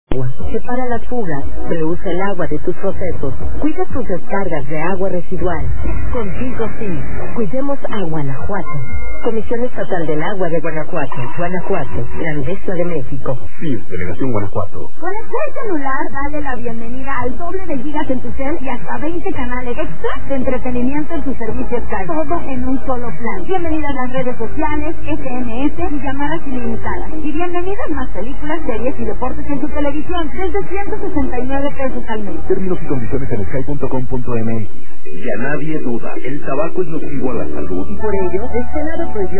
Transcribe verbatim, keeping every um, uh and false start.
Separa las fugas, reusa el agua de tus procesos, cuida tus descargas de agua residual. Contigo sí, cuidemos a Guanajuato. Comisión Estatal del Agua de Guanajuato, Guanajuato, Grandeza de México. Sí, Delegación Guanajuato. Con el celular, dale la bienvenida al doble de gigas en tu cel y hasta veinte canales extra de entretenimiento en tus servicios Sky. Todo en un solo plan. Bienvenida a las redes sociales, S M S y llamadas ilimitadas. Y bienvenidas más películas, series y deportes en tu televisión desde ciento sesenta y nueve pesos al mes. Términos y condiciones en sky punto com punto m x. Ya nadie duda, el tabaco es nocivo a la salud. Por ello, el Senado prohibió